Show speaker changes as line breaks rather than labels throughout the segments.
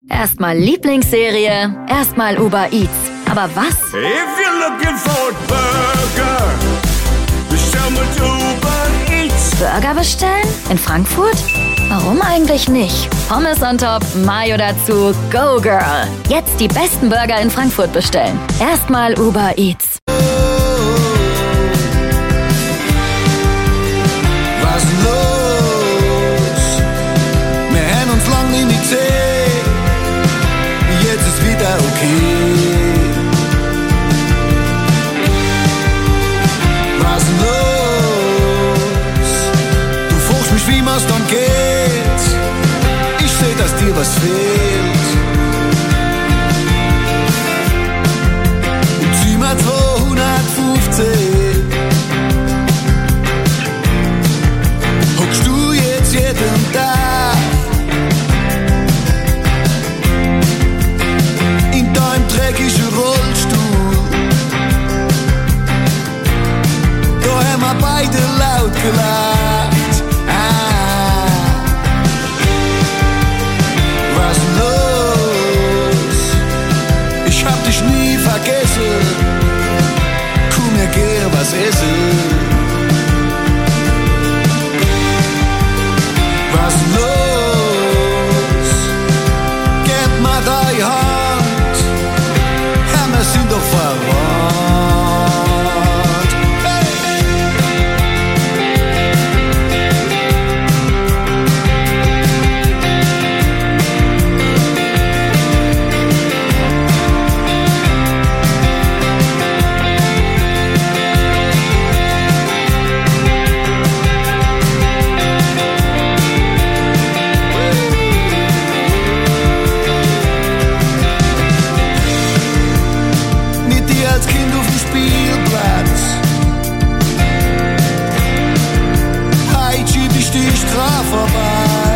Erstmal Lieblingsserie, erstmal Uber Eats. Aber was?
If you're looking for a burger, bestell mit Uber Eats.
Burger bestellen? In Frankfurt? Warum eigentlich nicht? Pommes on top, Mayo dazu, go girl. Jetzt die besten Burger in Frankfurt bestellen. Erstmal Uber Eats.
Was los? Wir haben uns lang nicht gesehen. Jetzt ist wieder okay. Was los? Du fragst mich, wie mir's dann geht. Ich seh, dass dir was fehlt. Und zieh mal 215. Hockst du jetzt jeden Tag in deinem dreckigen Rollstuhl? Da haben wir beide laut gelacht. Was los? Ich hab dich nie vergessen. Komm, wir gehen was essen. Was los? Gib mir deine Hand. Ja, wir sind doch verwandt. Als Kind auf dem Spielplatz. Heute schieb ich die Strafe vorbei.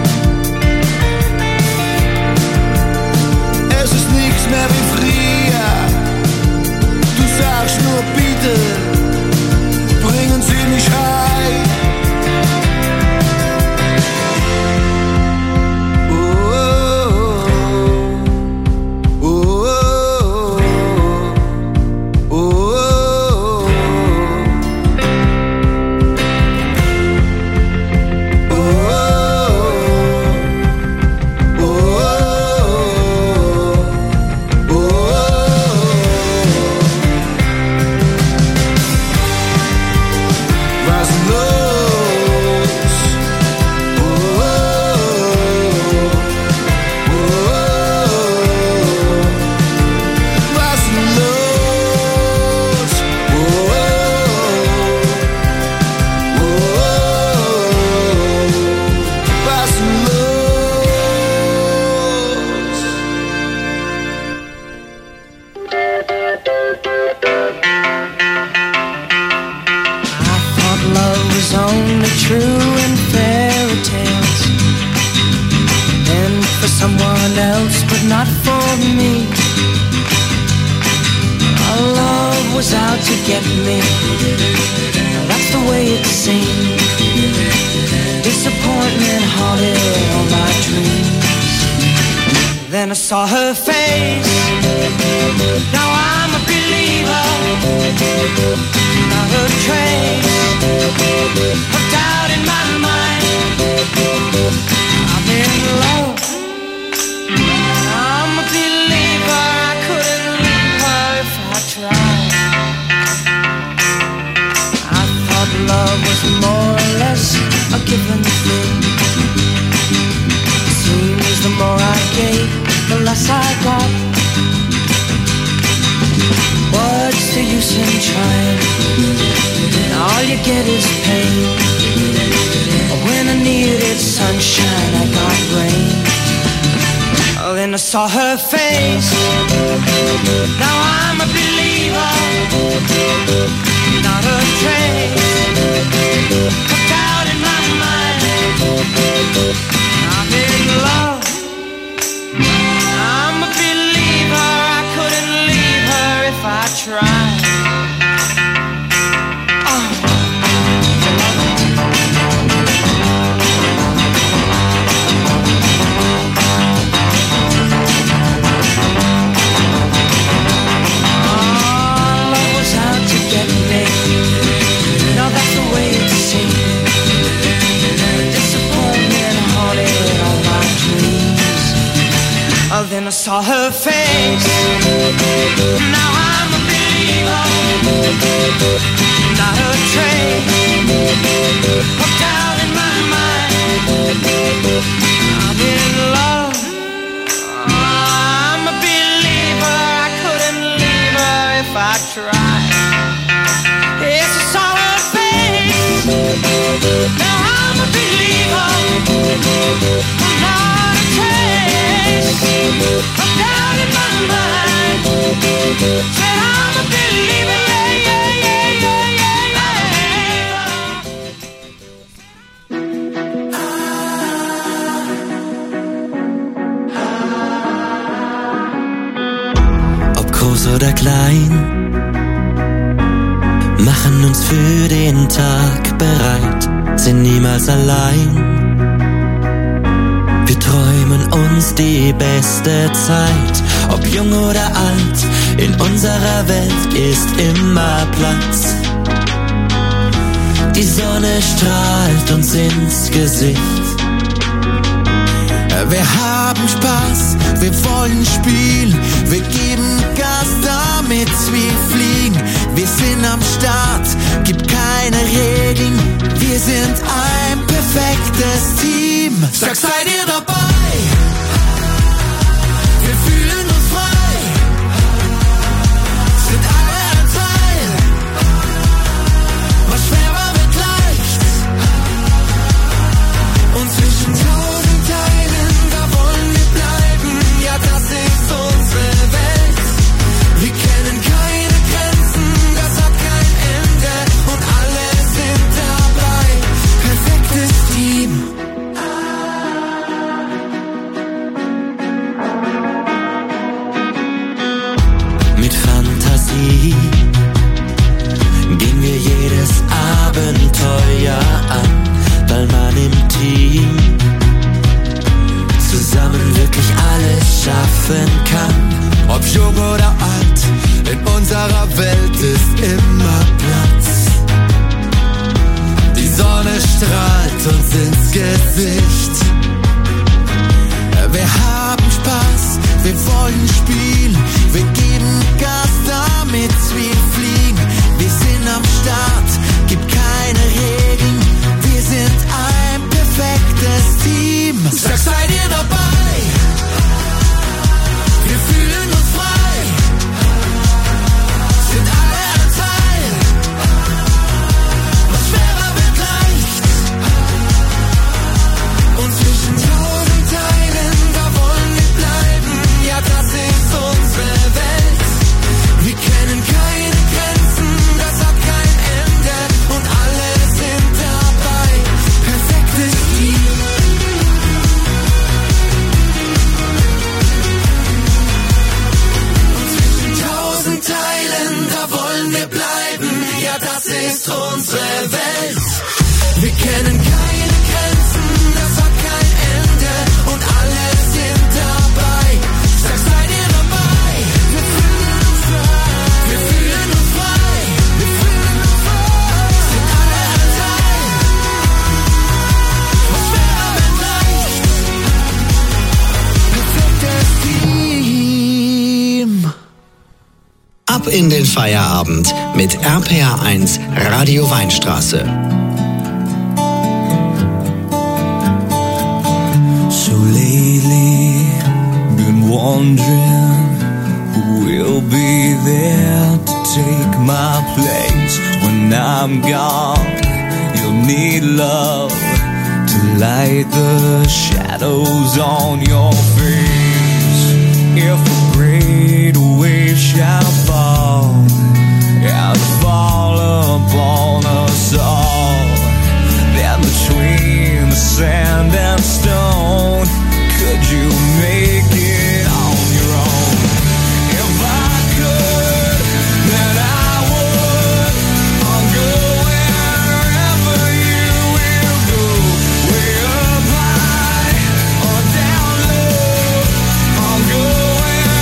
Es ist nichts mehr wie früher. Du sagst nur bitte, bringen Sie mich heim.
Saw her face, now I'm a believer. Not a trace of doubt in my mind. I'm in love, I'm a believer. I couldn't leave her if I tried. I thought love was more or less a given thing. Seems the more I gave, the less I got. What's the use in trying? All you get is pain. When I needed sunshine, I got rain. Oh, then I saw her face. Now I'm a believer. Not a trace of doubt in my mind. I'm in love. I'm a believer, I couldn't leave her if I tried. trace. Now I'm a believer, not a trace of doubt in my mind. I'm in love. I'm a believer. I couldn't leave her if I tried. It's a solid face. Now I'm a believer. I'm not a trace of doubt in my mind. Said I'm a believer. Yeah, yeah, yeah, yeah,
yeah. Ob groß oder klein, machen uns für den Tag bereit, sind niemals allein. Wir träumen uns die beste Zeit, ob jung oder alt, in unserer Welt ist immer Platz. Die Sonne strahlt uns ins Gesicht.
Wir haben Spaß, wir wollen spielen, wir geben Gas, damit wir fliegen. Wir sind am Start, gibt keine Regeln, wir sind ein perfektes Team. Sag, seid ihr dabei? Wir fühlen uns frei, sind alle ein Teil. Was schwerer wird leicht, und zwischen 1000 Teilen, da wollen wir bleiben. Ja, das ist unsere Welt. Wir kennen keine Grenzen, das hat kein Ende, und alle sind dabei. Perfektes Team.
Mit Fantasie gehen wir jedes Abenteuer an, weil man im Team zusammen wirklich alles schaffen kann.
Ob jung oder alt, in unserer Welt ist immer Platz. Die Sonne strahlt uns ins Gesicht. Wir haben Spaß, wir wollen spielen, wir geben Gas, damit wir fliegen. Wir sind am Start, gibt keine Regeln, wir sind ein perfektes Team. Sag, seid ihr dabei? Wir fühlen uns frei, sind alle ein Teil. Was schwerer wird leicht, und zwischen 1000 Teilen, da wollen wir bleiben. Ja, das ist unsere Welt. Wir kennen keine Grenzen, das hat kein Ende, und alle sind dabei. Perfektes Team. Und zwischen 1000 Teilen, da wollen wir bleiben. Ja, das ist unsere Welt. Wir kennen keine Grenzen, das hat kein Ende, und alle sind dabei. Sag, seid ihr dabei? Wir fühlen uns frei, wir fühlen uns frei, wir fühlen uns frei. Sind alle ein Teil. Was schwerer wird leicht. Perfektes Team.
Ab in den Feierabend mit RPR1 Radio Weinstraße.
So lately, been wondering who will be there to take my place when I'm gone. You'll need love to light the shadows on your face. If a great wave shall fall and fall upon us all, then between the sand and stone, could you make it on your own? If I could, then I would. I'll go wherever you will go, way up high or down low. I'll go wherever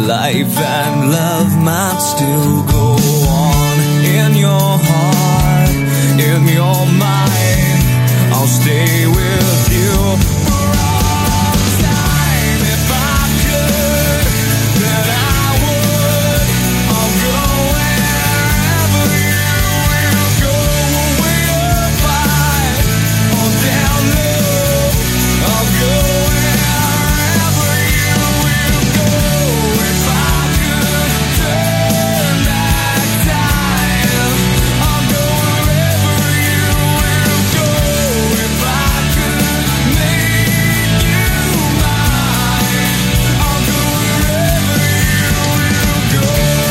life and love might still go on. In your heart, in your mind, I'll stay with you for all time. If I could, then I would. I'll go wherever you will go. Way up high or down low, I'll go wherever you will go. If I could turn back time, I'll go wherever you will go. If I could make you mine, I'll go wherever you will go.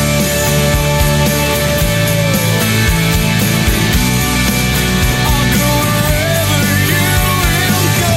I'll go wherever you will go.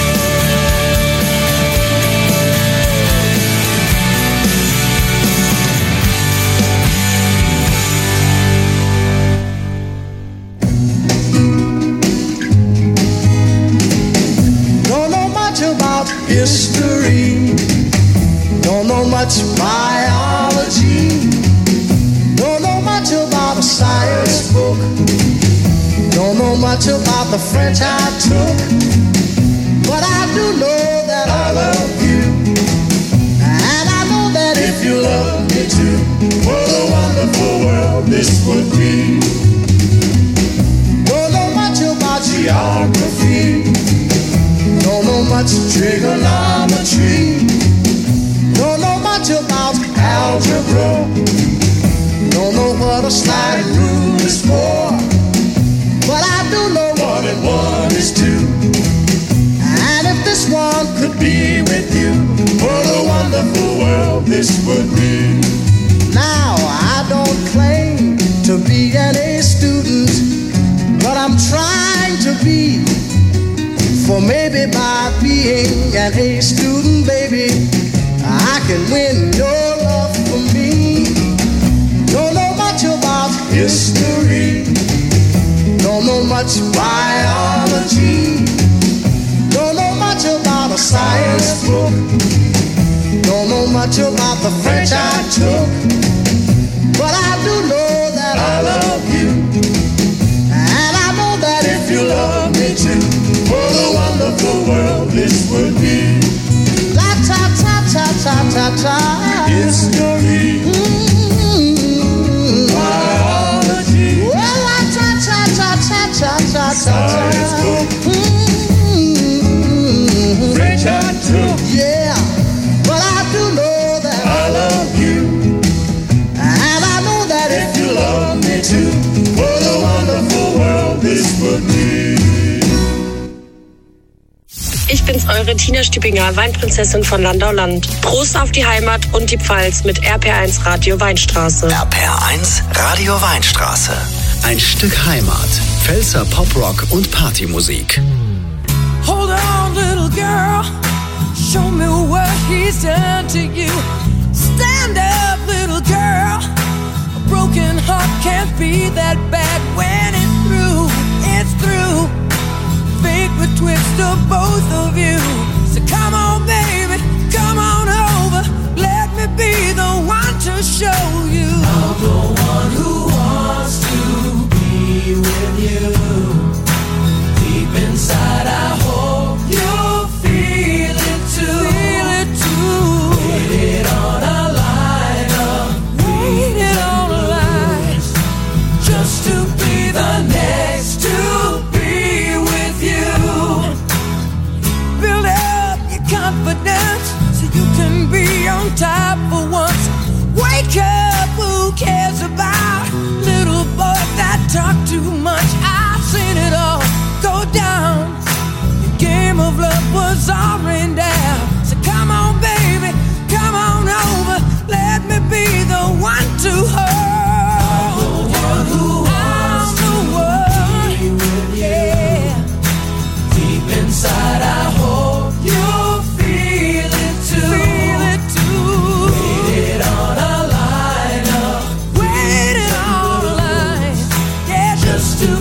Don't know much about history. Don't know much biology. Don't know much about a science book. Don't know much about the French I took. But I do know that I love you. And I know that if you love me too, what a wonderful world this would be. Don't know much about geography. Don't know much trigonometry. Don't know much about algebra. Don't know what a slide rule is for. But I do know 1 and 1 is 2. And if this one could be with you, what a wonderful world this would be. Now I don't claim to be an A student, but I'm trying to be. For maybe by being an A student, baby, I can win your love for me. Don't know much about history. Don't know much biology. Don't know much about a science book. Don't know much about the French I took. But I do know that I love you. And I know that if you love me too, what a wonderful world this would be. La ta ta ta ta ta ta. History. Biology. Well, la ta ta ta ta ta ta ta. Science book. French I took. Yeah, but I do know that I love you. And I know that if you love me too, what a wonderful world this would be.
Ich bin's, eure Tina Stübinger, Weinprinzessin von Landau-Land. Prost auf die Heimat und die Pfalz mit RPR1 Radio Weinstraße.
RPR1 Radio Weinstraße. Ein Stück Heimat. Pfälzer Poprock und Partymusik.
Hold on, little girl. Show me what he's done to you. Stand up, little girl. A broken heart can't be that bad when it's through. It's through. Fate would twist of both of you. So come on, baby, come on over. Let me be the one to show you. I'm the one who wants to be with you. Deep inside, I hope you'll feel it too. Feel it too. Waited on a line up. Waited on a line. Just to be the next to be with you. Build up your confidence so you can be on top for once. Wake up, who cares about little boys that talk too much? I've seen it all go down. The game of love was all rained down. So come on, baby, come on over. Let me be the one to hold. I'm the one who wants to be with you. Yeah. Deep inside, I hope you'll feel it too. Feel it too. Waited on a line up. Waited on a line. Yeah, just to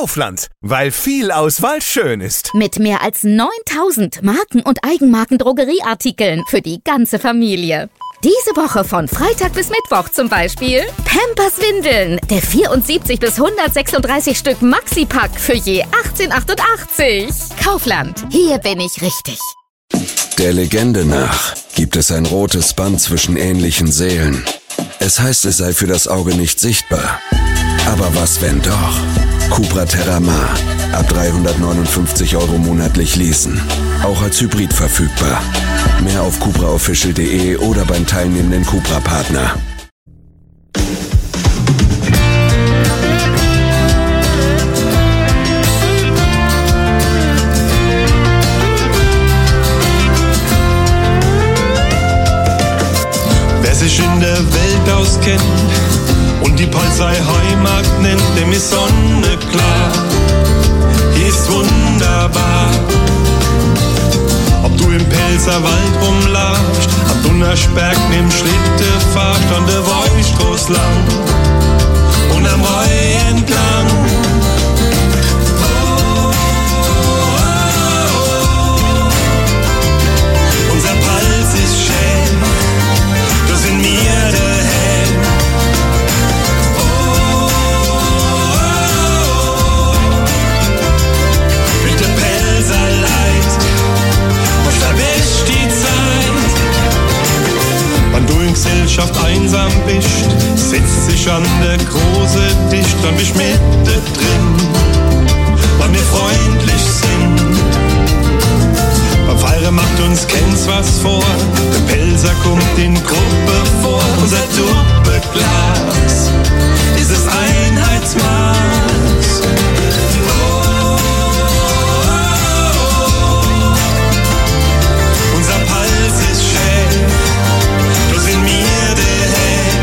Kaufland, weil viel Auswahl schön ist.
Mit mehr als 9000 Marken- und Eigenmarken-Drogerieartikeln für die ganze Familie. Diese Woche von Freitag bis Mittwoch zum Beispiel Pampers-Windeln, der 74 bis 136 Stück Maxi-Pack für je 18,88. Kaufland, hier bin ich richtig.
Der Legende nach gibt es ein rotes Band zwischen ähnlichen Seelen. Es heißt, es sei für das Auge nicht sichtbar. Aber was, wenn doch? Cupra Terramar. Ab 359 € monatlich leasen. Auch als Hybrid verfügbar. Mehr auf cupraofficial.de oder beim teilnehmenden Cupra-Partner.
Wer sich in der Welt auskennt und die Polizei Heimat nennt, dem ist Sonne klar. Hier ist wunderbar. Ob du im Pelzerwald rumlaufst, am Dunnersberg neben Schlitte fahrst, an der Weißstraß lang und am Rhein entlang. Unser Pals ist schön, da sind wir daheim. Mit der Pelzer leicht, was erwischt die Zeit. Wenn du in Gesellschaft einsam bist, setzt sich an der große Tisch, dann bist mittendrin, weil wir freundlich sind. Beim Feiern macht uns keins was vor, der Pelzer kommt in Gruppe vor. Unser Tuppeglas ist das Einheitsmaß. Unser Pals ist schön, da sind wir daheim.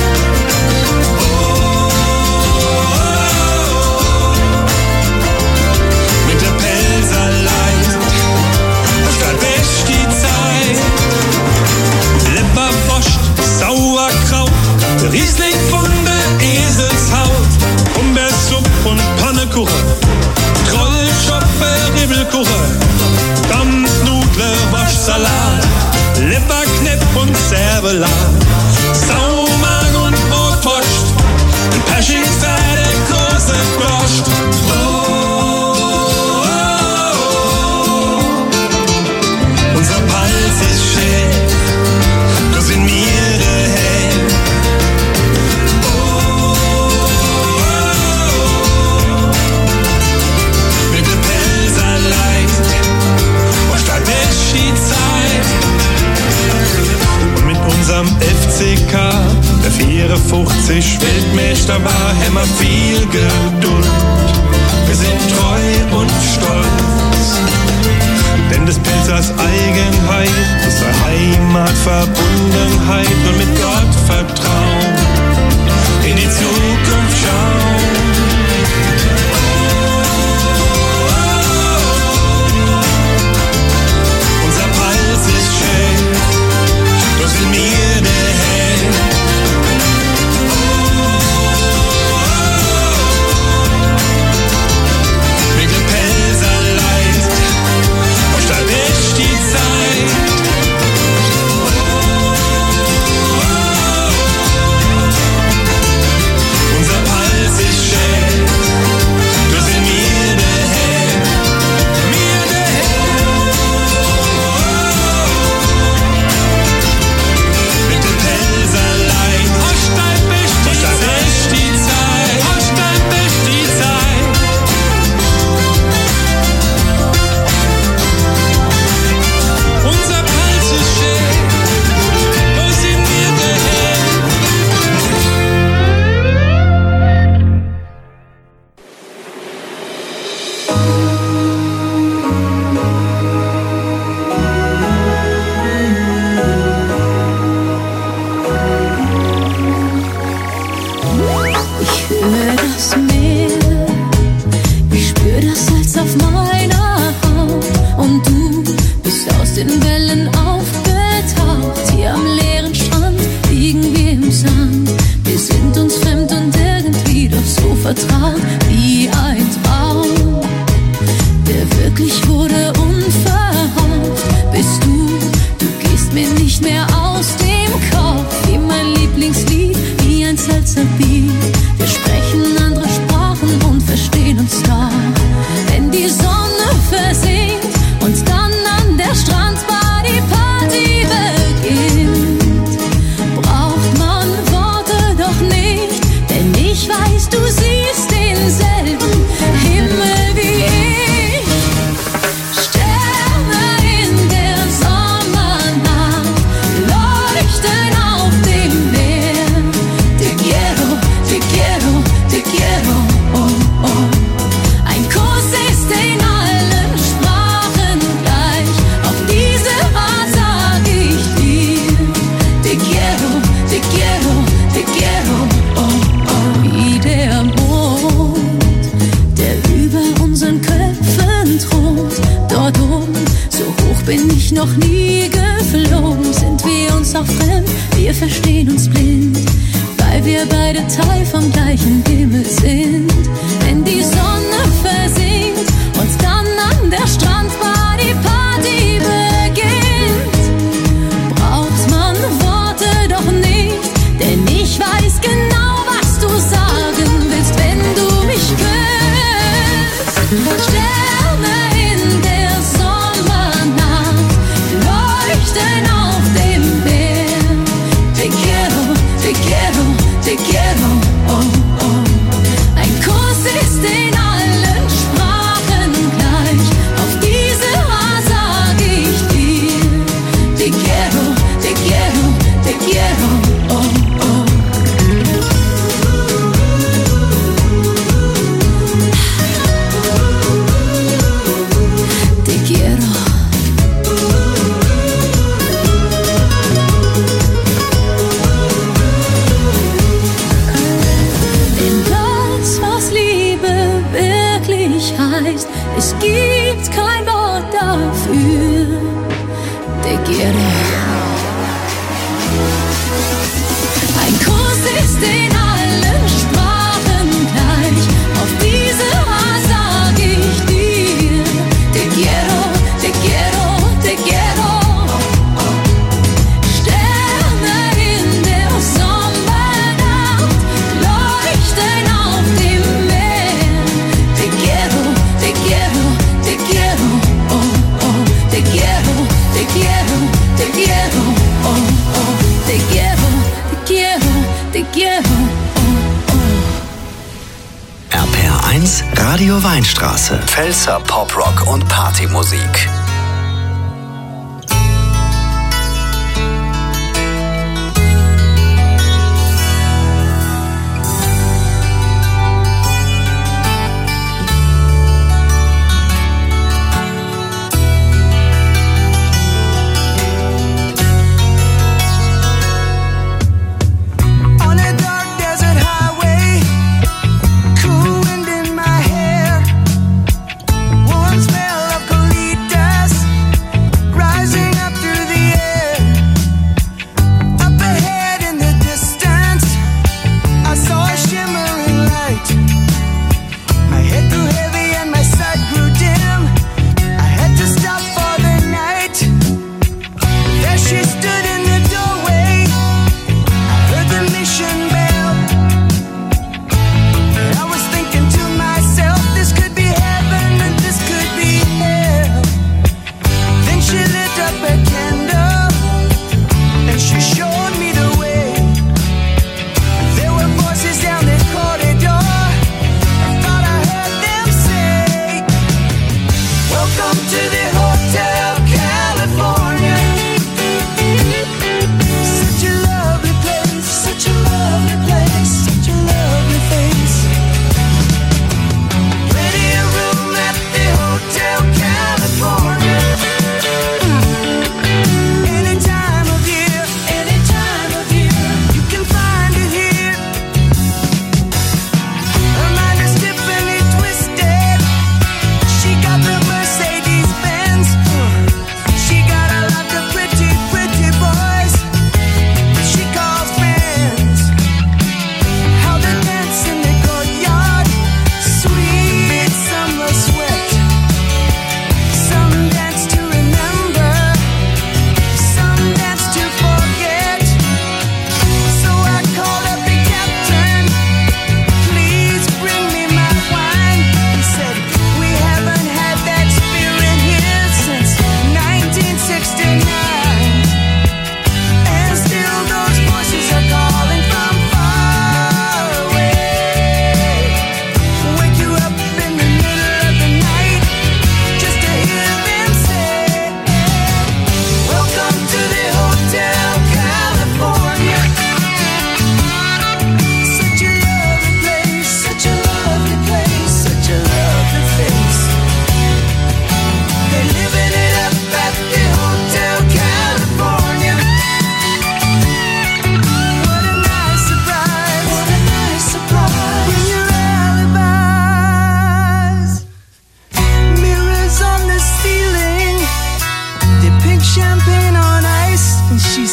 Mit der Pelzer leicht, da wäscht die Zeit. Leberwurst, Sauerkraut, Riesling von der Eselshaut, Humbersuppe und Pannekuchen, Trollschoppe, Ribbelkuchen, Dampfnudler, Waschsalat, Leberknepp und Servelat, Saumagen und Brotwurst, ein Pershing-Pferde, große Wurst. Unser Pals ist schön, da sind wir daheim. Mit dem Pelzer leicht, was da wäscht die Zeit. Und mit unserem FCK, der 54 Weltmeister war, haben wir viel Geduld. Wir sind treu und stolz. Denn des Pelzers Eigenheit, unsere Heimatverbundenheit und mit Gott Vertrauen in die Zukunft schauen. Unser Pals ist schön, da sind wir daheim. Mit dem Pelzer leicht, da wäscht die Zeit. Unser Pals
Augen. So hoch bin ich noch nie geflogen. Sind wir uns auch fremd? Wir verstehen uns blind, weil wir beide Teil vom gleichen Himmel sind. Wenn die Sonne versinkt und dann an der Strandbar die Party beginnt, braucht man Worte doch nicht, denn ich weiß genau, was du sagen willst, wenn du mich küsst. Sterne in der Sommernacht leuchten auf dem Meer. Te quiero, te quiero, te quiero, oh, oh. Ein Kuss ist in allen Sprachen gleich, auf diese Art sag ich dir. Te quiero, te quiero, te quiero, oh, oh. Te quiero. Denn das, was Liebe wirklich heißt, es gibt kein Wort dafür. Te quiero. Ein Kuss ist in allen Sprachen gleich, auf diese Art sag ich dir. Te quiero, te quiero, te quiero. Sterne in der Sommernacht leuchten auf dem Meer. Te quiero, te quiero, te quiero, oh, oh. Te quiero, te quiero, te quiero, oh, oh. Te quiero, te quiero, te quiero, oh, oh.
RPR1 Radio Weinstraße. Pfälzer Poprock und Partymusik.
On a dark desert highway, cool wind in my hair, warm smell of colitas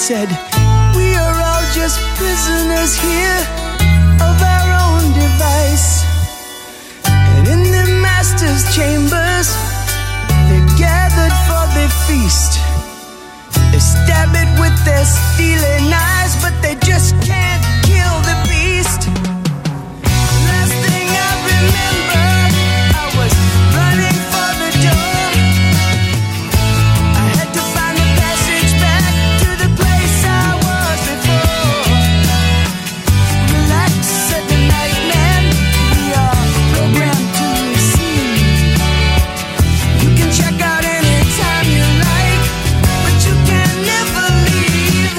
said, we are all just prisoners here of our own device. And in the master's chambers, they're gathered for their feast. They stab it with their steely knives, but they just can't kill the beast. Last thing I remember, I was running for the door. I had to find a passage back to the place I was before. Relax, said the night man, we are programmed to receive. You can check out anytime you like, but you can never leave.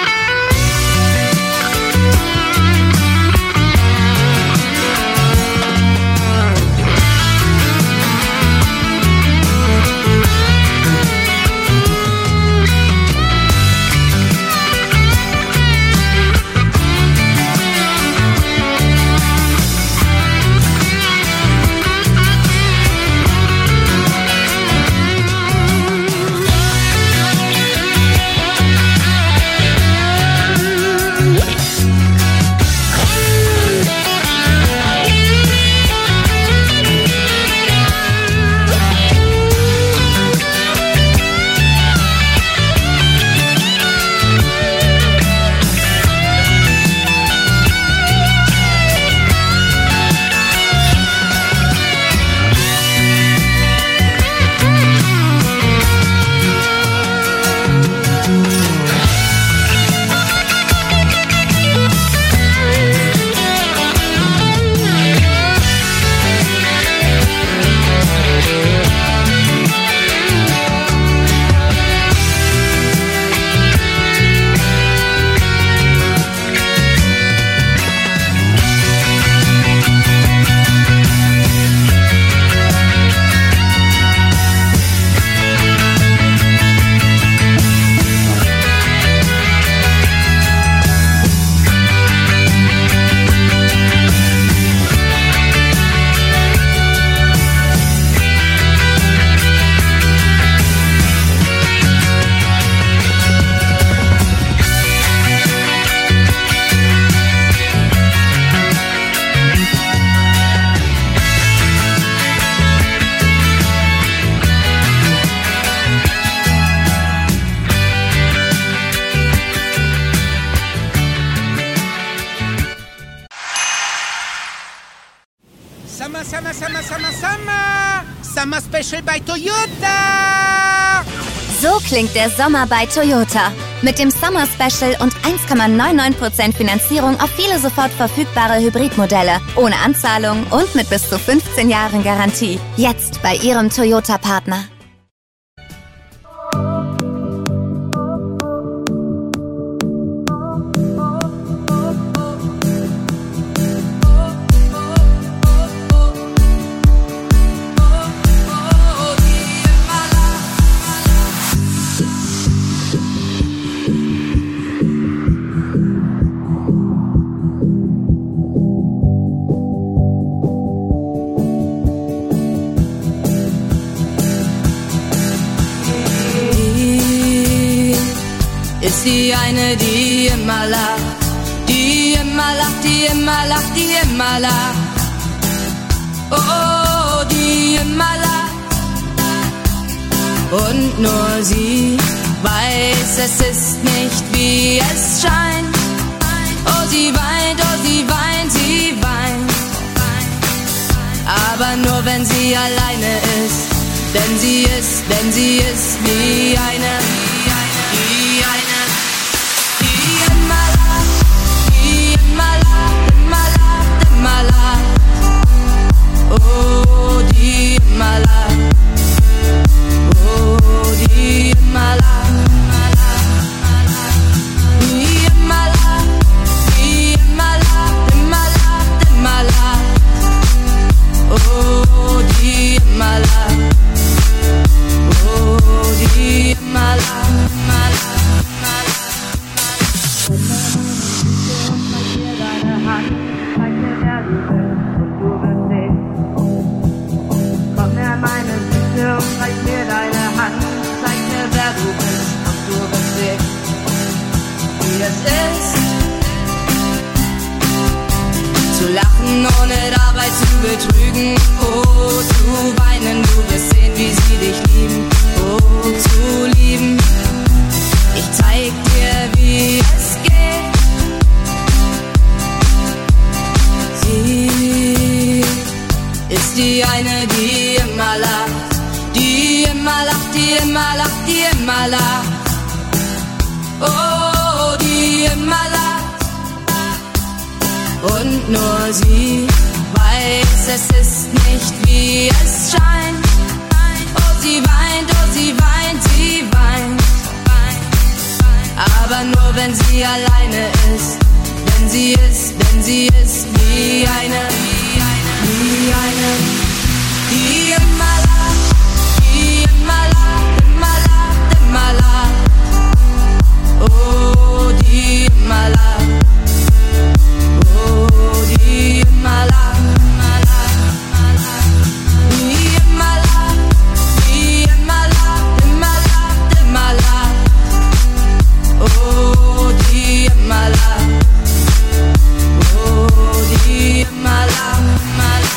Summer Special bei Toyota!
So klingt der Sommer bei Toyota. Mit dem Summer Special und 1,99% Finanzierung auf viele sofort verfügbare Hybridmodelle. Ohne Anzahlung und mit bis zu 15 Jahren Garantie. Jetzt bei Ihrem Toyota-Partner.
Die eine, die immer lacht, die immer lacht, die immer lacht, die immer lacht. Oh, die immer lacht. Und nur sie weiß, es ist nicht, wie es scheint. Oh, sie weint, sie weint. Aber nur wenn sie alleine ist, denn sie ist wie eine. Oh, die immer lacht. Oh, die immer lacht. Die immer lacht. Die immer lacht, immer lacht, immer lacht. Oh, die immer lacht. Oh, die
betrügen, oh, zu weinen, du wirst sehen, wie sie dich lieben, oh, zu lieben. Ich zeig dir, wie es geht. Sie ist die eine, die immer lacht, die immer lacht, die immer lacht, die immer lacht. Oh, die immer lacht. Und nur sie weiß, es ist nicht, wie es scheint. Oh, sie weint, sie weint. Aber nur wenn sie alleine ist. Denn sie ist wie eine, die immer lacht, die immer lacht, immer lacht, immer lacht. Oh, die immer lacht, oh, die immer lacht, immer lacht, die immer lacht, die immer lacht, immer lacht, immer lacht. Oh, die immer lacht. Oh, die immer lacht, immer lacht.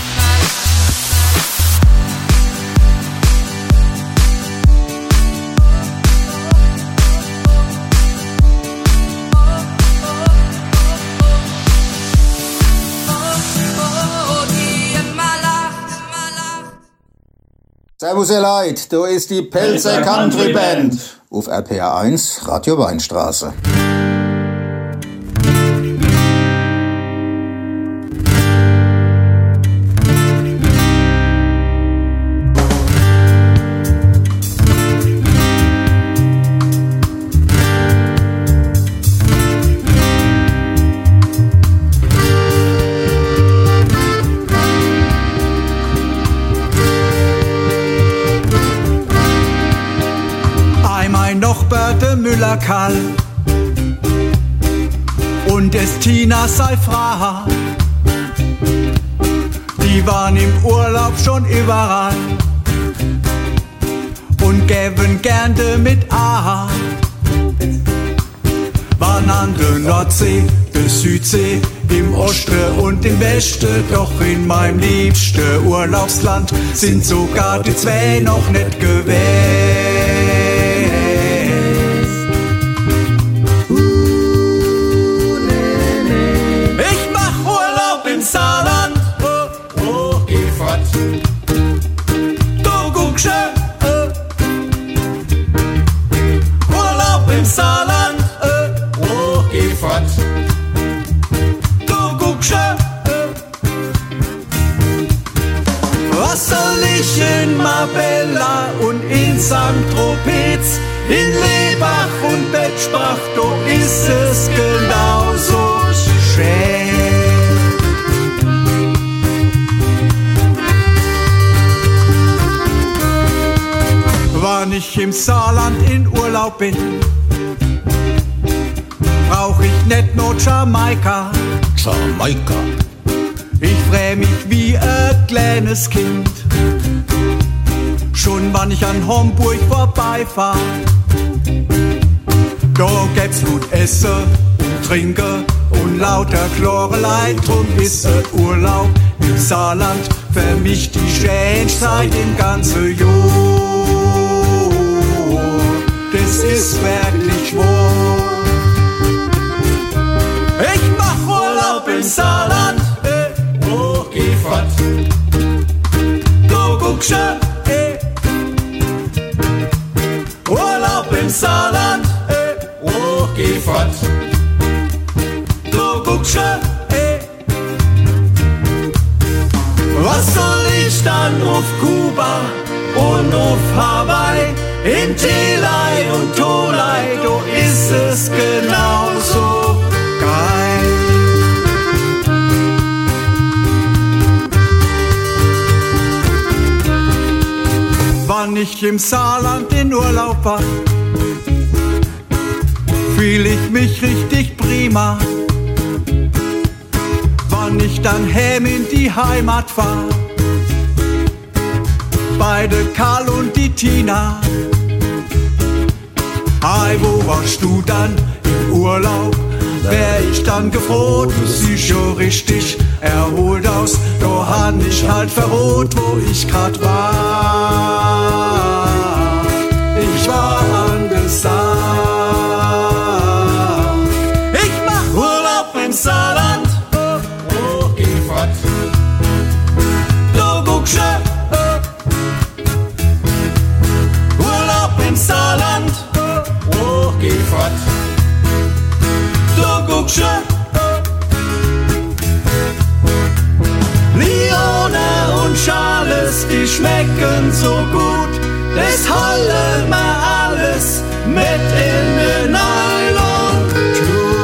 Servus ihr Leid, da ist die Pelzer Country Band auf RPR 1 Radio Weinstraße.
Müller-Kall und es Tina Seifra, die waren im Urlaub schon überall und gäben gerne mit A. Waren an der Nordsee, der Südsee, im Osten und im Westen, doch in meinem liebsten Urlaubsland sind sogar die zwei noch nicht gewesen.
Saarland, oh, geh fort. Du guckst Urlaub im Saarland, oh, geh fort. Du guckst was soll ich in Marbella und in St. Tropez, in Lebach und Bettsbach, do ist es genauso schön.
Wann ich im Saarland in Urlaub bin, brauch ich nicht nur Jamaika.
Jamaika.
Ich freu mich wie ein kleines Kind, schon wann ich an Homburg vorbeifahr. Da gäb's gut Essen und Trinken und lauter Chlorelei, drum ist ein Urlaub im Saarland für mich die schönste Zeit im ganzen Jahr. Das ist wirklich wahr.
Ich mach Urlaub im Saarland, oh, geh fort. Du guckst Urlaub im Saarland, oh, geh fort. Du guckst was soll ich dann auf Kuba und auf Hawaii? In Telei und Tolei, do ist es genauso geil.
Wann ich im Saarland in Urlaub war, fühl ich mich richtig prima. Wann ich dann heim in die Heimat fahr, beide Karl und die Tina. Hi, wo warst du dann im Urlaub? wär ich dann gefroht, du siehst ja richtig erholt aus. Da han ich halt verrot, wo ich grad war. Ich war angesagt. Ich mach Urlaub im Saarland. Oh, geh fort. Du guckst Urlaub im Saarland. Oh, geh fort. Du guckst Lione und Charles, die schmecken so gut. Das holen wir alles mit in den Nylon-Tut.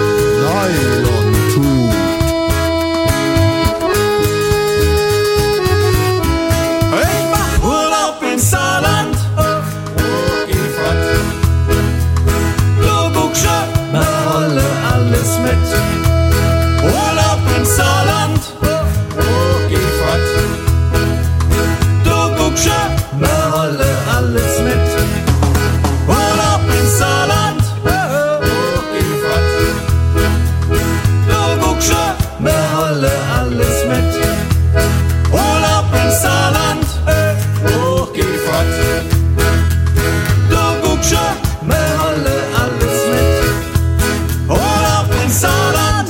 Ich mach Urlaub im Saarland. Oh, geh fort. Du guckst wir holen alles mit. Urlaub im Saarland. Oh, geh fort. Du guckst wir holen alles mit. Urlaub im Saarland. Oh, geh fort. Du guckst wir holen alles mit. Urlaub im Saarland. Oh, geh fort. Du guckst wir holen alles mit. Urlaub im Saarland.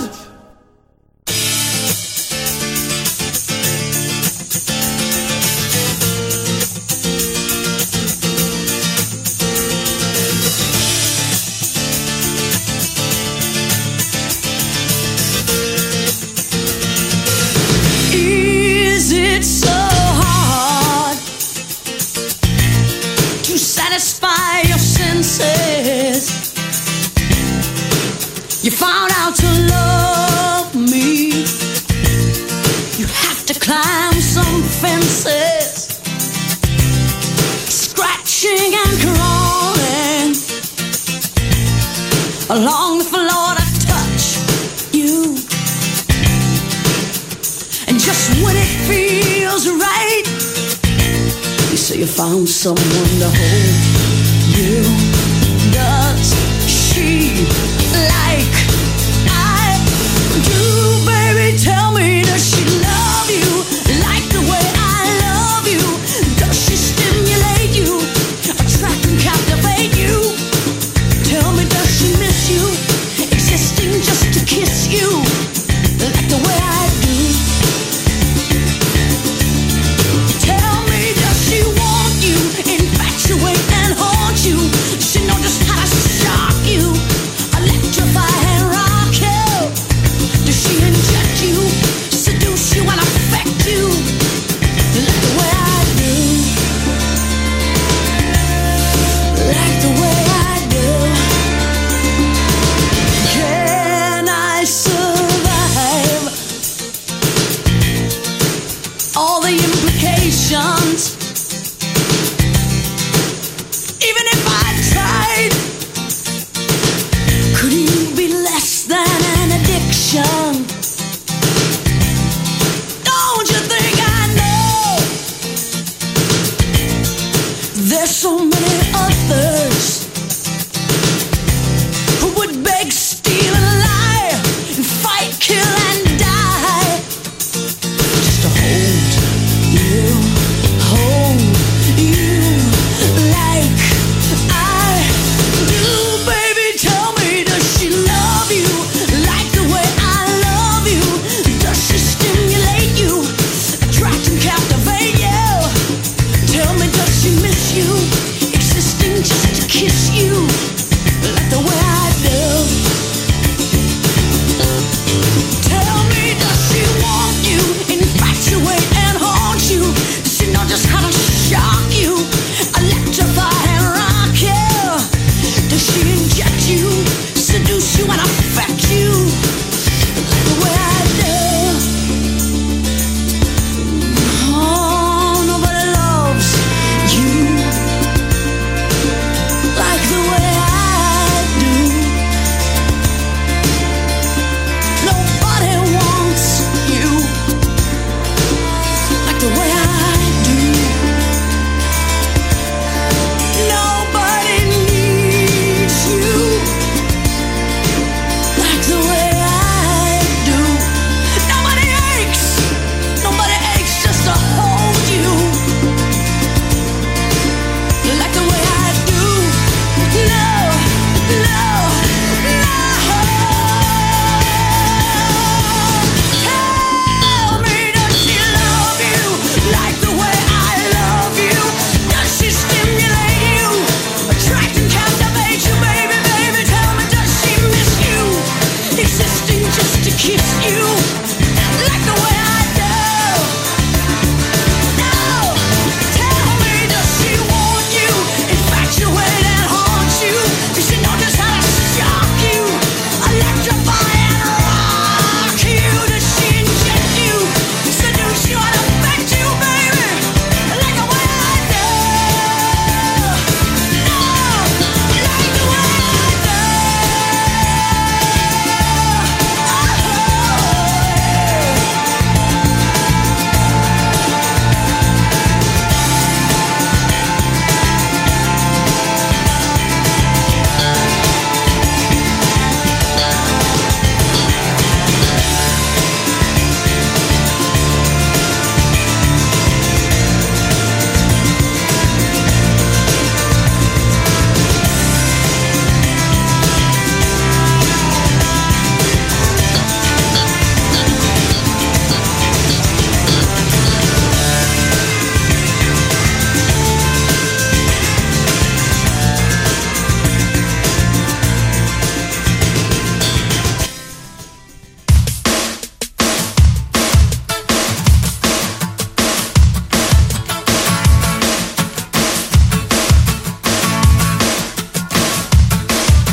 Is it so hard to satisfy your senses? You found out to love me. You have to climb some fences, scratching and crawling along the floor to touch you. And just when it feels right, you say you found someone to hold you. Does she like I do, baby? Tell me, does she love you like the way I love you? Does she stimulate you, attract and captivate you? Tell me, does she miss you, existing just to kiss you like the way I do? Tell me, does she want you, infatuate and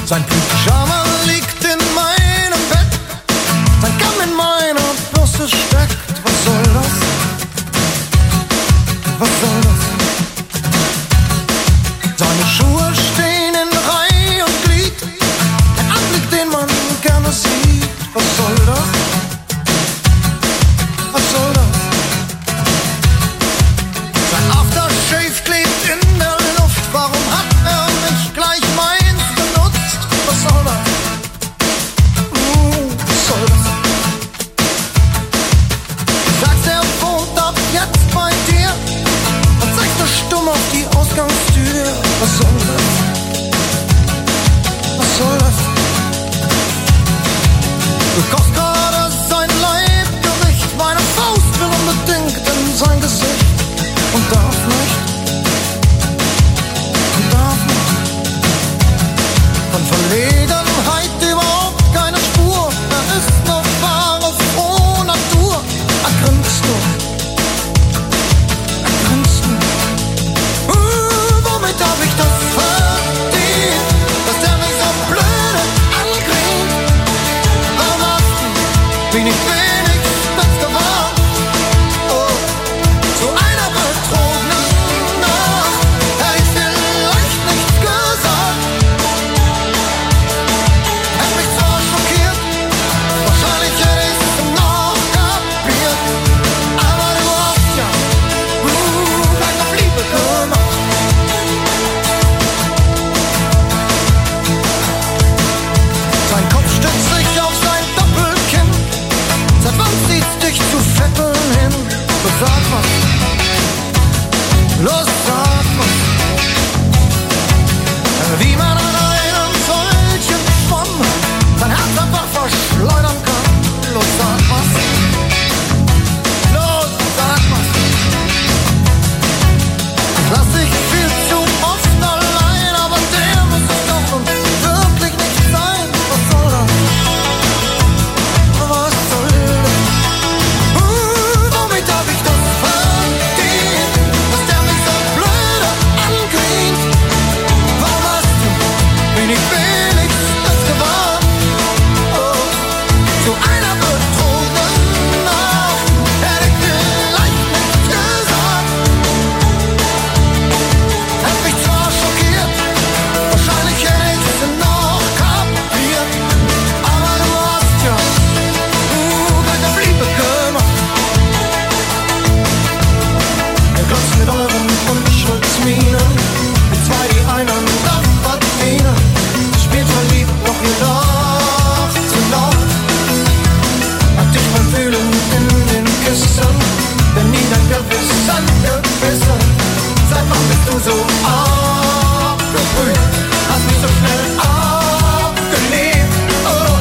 Sein Pyjama liegt in meinem Bett, sein Kamm in meiner Bürste steckt. Was soll das? Was soll das? Seine Schuhe stehen in Reihe und Glied, ein Anblick, den man gerne sieht. Was soll das? Was soll das? Sein Aftershave klebt in der Luft, warum hat er nicht gleich meins benutzt? Was soll das? Was soll das? Du sagst, er wohnt ab jetzt bei dir und zeigst du stumm auf die Ausgangstür. Was soll das? Was soll das? Du kochst gerade sein Leibgericht, meine Faust will unbedingt in sein Gesicht und darf nicht. Und darf nicht. Von Verlegenheit überhaupt keine Spur, da ist noch wahre frohe Natur. Er grinst nur. Er grinst nur. Womit hab ich das verdient, dass der mich so blöde angrinst? Warum hast du wenig das gewarnt? Oh, zu einer betrogenen Nacht hätte ich vielleicht nichts gesagt. Hätte mich zwar schockiert, wahrscheinlich hätte ich's noch kapiert, aber du hast ja gleich auf Liebe gemacht. Sein Kopf stützt sich auf sein Doppelkinn, seit wann zieht's dich zu Fetteln hin? Los, sag was. Los, sag was. Wie man an einem solchen Schwamm sein Herz einfach verschleudern kann. Los, sag was. Los, sag was. Lass dich viel zu oft allein, aber der muss es doch nun wirklich nicht sein. Was soll das? Was soll das? Womit hab ich das verdient, dass der mich so blöde angrinst? Warum hast du wenigstens gewarnt? Oh, zu einer betrogenen Nacht hätte ich vielleicht nichts gesagt. Hätte mich zwar schockiert, wahrscheinlich hätte ich's noch kapiert, aber du hast ja gleich auf Liebe gemacht. Ihr glotzt mit euren Unschuldsmienen, mit zwei, die einander verdienen. Spielt verliebt, doch ihr lacht zu laut. Hat dich beim Fühlen in den Küssen, denn nie dein Gewissen gebissen. Seit wann bist du so abgebrüht? Hast mich so schnell abgelehnt. Oh.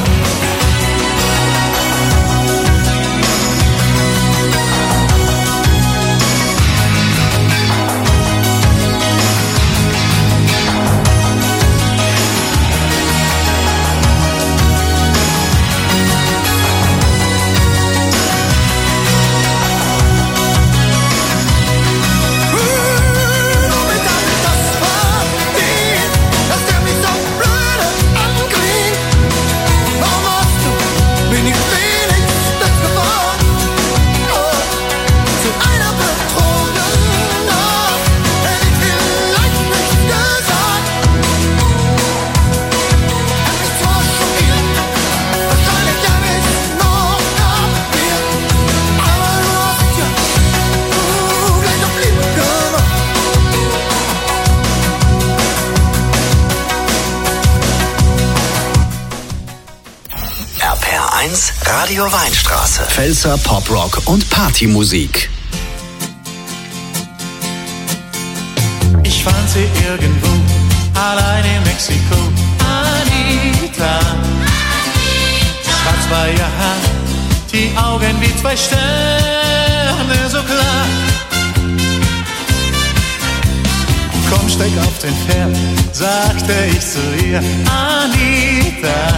Womit hab ich das verdient, dass der mich so blöde angrinst? Warum hast du wenigstens das gewarnt? Oh, zu einer betrogenen Nacht hätte ich vielleicht nichts gesagt. Hätte mich zwar schockiert, wahrscheinlich hätte ich's noch kapiert, aber du hast ja gleich auf Liebe gemacht.
RPR1 Radio Weinstraße. Pfälzer Poprock und Partymusik.
Ich fand sie irgendwo, allein in Mexiko. Anita. Schwarz war ihr Haar, die Augen wie zwei Sterne so klar. Komm, steig auf den Pferd, sagte ich zu ihr. Anita.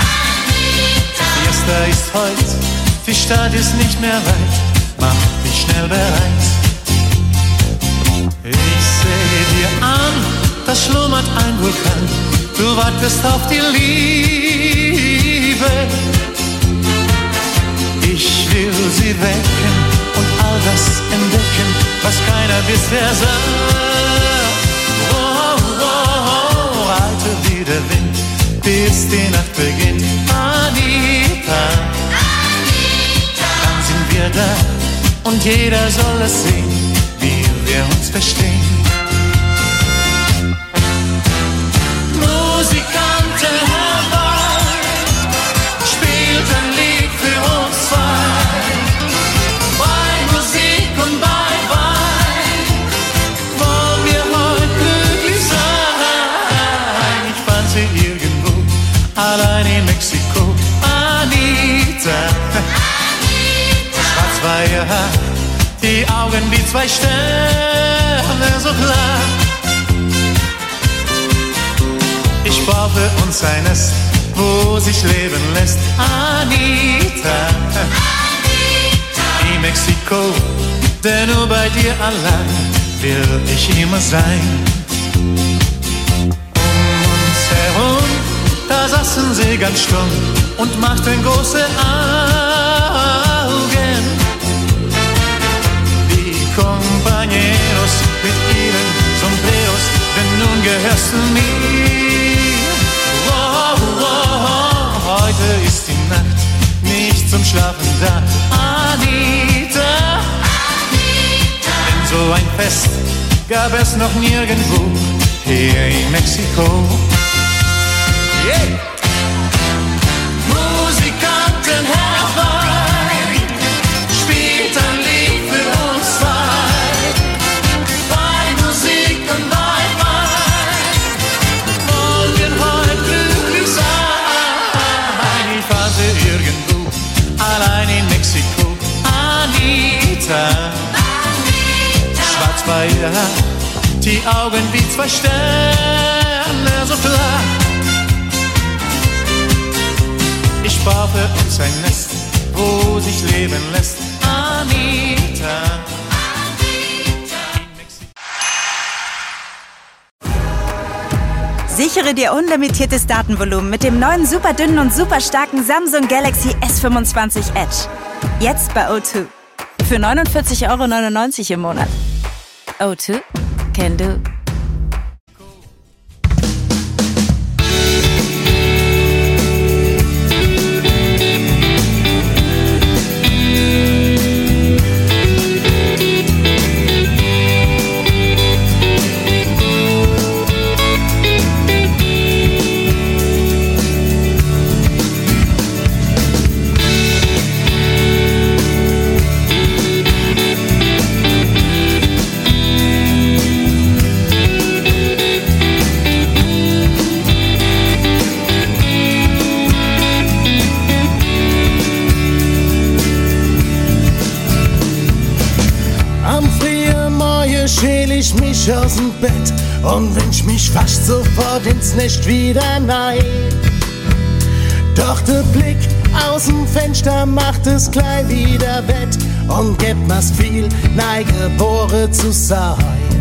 Fiesta ist heut, die Stadt ist nicht mehr weit. Mach dich schnell bereit. Ich sehe dir an, da schlummert ein Vulkan. du wartest auf die Liebe. Ich will sie wecken und all das entdecken, was keiner bisher sah. Oh, oh, oh, reite wie der Wind, bis die Nacht beginnt. Anita, dann sind wir da und jeder soll es sehen, wie wir uns verstehen. Musikanten herbei, spielt ein Lied für uns zwei. Bei Musik und bei Wein wollen wir heute glücklich sein. Ich fand sie irgendwo, allein in Mexiko. Anita, schwarz war ihr Haar, die Augen wie zwei Sterne, so klar. Ich baue für uns ein Nest, wo sich leben lässt. Anita, in Mexiko, denn nur bei dir allein will ich immer sein. Um uns herum, da saßen sie ganz stumm und machten große Augen. Die Compañeros mit ihren Sombreros, denn nun gehörst du mir. Heute ist die Nacht nicht zum Schlafen da. Anita, denn so ein Fest gab es noch nirgendwo hier in Mexiko. Yeah. Musikanten herbei, spielt ein Lied für uns zwei. Bei Musik und bei Wein wollen wir heute glücklich sein. Irgendwo, allein in Mexiko. Anita, schwarz war ihr Haar, die Augen wie zwei Sterne, so klar. Ich baue für uns ein Nest, wo sich leben lässt. Anita.
Sichere dir unlimitiertes Datenvolumen mit dem neuen super dünnen und super starken Samsung Galaxy S25 Edge. Jetzt bei O2. Für 49,99 € im Monat. O2 can do.
Ich mich aus dem Bett und wünsch mich fast sofort ins Nest wieder rein. Doch der Blick aus dem Fenster macht es gleich wieder wett und gibt mir's viel, neigeboren zu sein.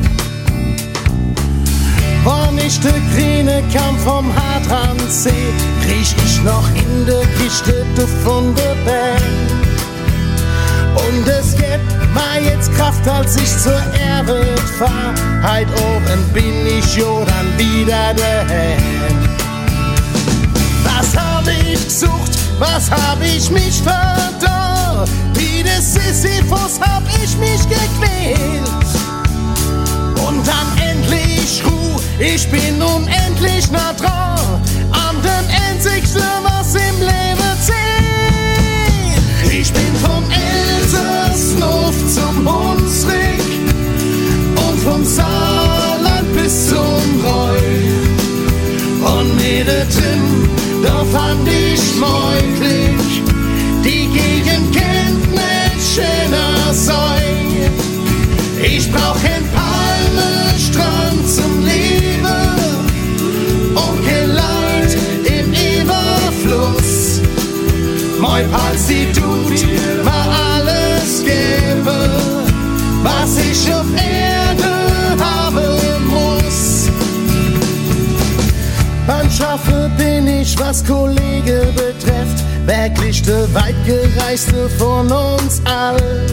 Wann ich de grüne Kamm vom Hartrand seh, riech ich noch in der Kiste von der Band. Und es gibt mir jetzt Kraft, als ich zur Erde fahr. Heit oben bin ich jo dann wieder daheim. Was hab ich gesucht, was hab ich mich verdorrt? Wie des Sisyphus hab ich mich gequält. Und dann endlich Ruhe, ich bin unendlich nah dran an dem einzigsten, was im Leben zählt. Ich bin vom Elsass-Hof zum Hunsrück und vom Saarland bis zum Bräu. Und mittendrin, da fand ich möglich, die Gegend kennt nicht schöner sein. Ich brauch kein Palmenstrand zum Leben und kein Leid im Überfluss. Mein Hals, die tut mir alles geben, was ich auf Erde haben muss. Beim Dafür bin ich, was Kollege betrifft, wirklich der weitgereiste von uns all.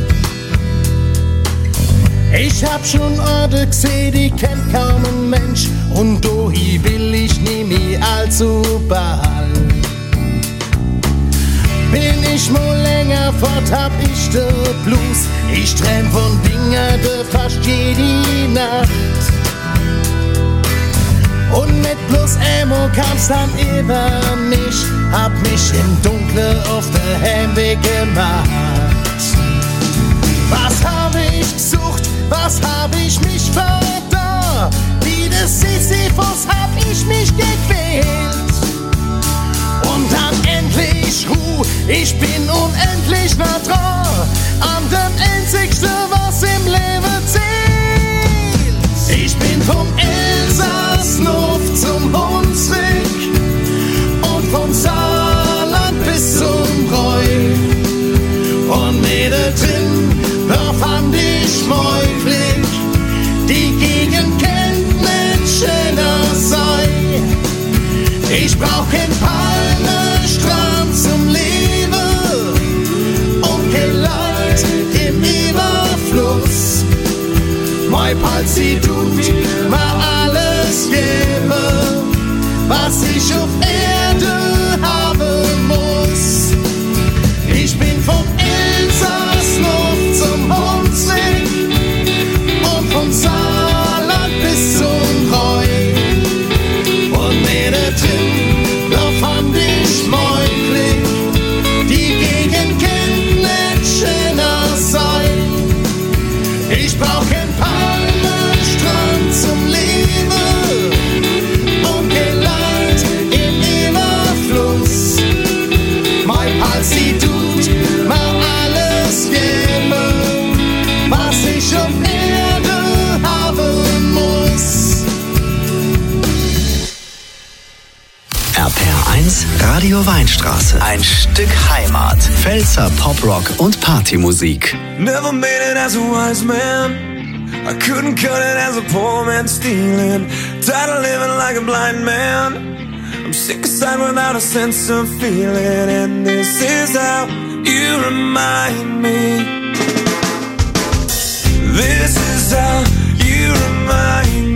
Ich hab schon Orte gesehen, die kennt kaum ein Mensch, und dohi will ich nie mehr allzu bald. Bin ich mal länger fort, hab ich de Blues, ich träum von Dinger de fast jede Nacht. Und mit bloß Emo kam's dann über mich, hab mich im Dunkle auf der Heimweg gemacht. Was hab ich gesucht, was hab ich mich verdorben? Wie des Sisyphus hab ich mich gequält. Und dann endlich Ruhe, ich bin unendlich nah dran an dem Einzigste, was im Leben zählt. Ich bin vom Elsass-Luft zum Hunsrück und vom Saarland bis zum Bräu. Und mittendrin, da fand ich Mäufling, die Gegend kennt nicht schöner sei. Ich brauch kein Palmenstrand zum Leben und kein Leid im Überfluss. Mein Palzi tut mir alles geben, was ich auf Erde haben muss. Ich bin vom Elsass-Luft zum Hunsrück und vom Saarland bis zum Bräu. Und mittendrin, da fand ich Mäufling, die Gegend kennt nicht schöner sein. Ich brauch kein Palmenstrand zum Leben und kein Leid im Überfluss. Mein Palzi tut mir alles geben, was ich auf Erde haben muss.
RPR1 Radio Weinstraße. Ein Stück Heimat. Pfälzer Poprock und Partymusik.
Never made it as a wise man. I couldn't cut it as a poor man stealing. Tired of living like a blind man. I'm sick aside without a sense of feeling. And this is how you remind me. This is how you remind me.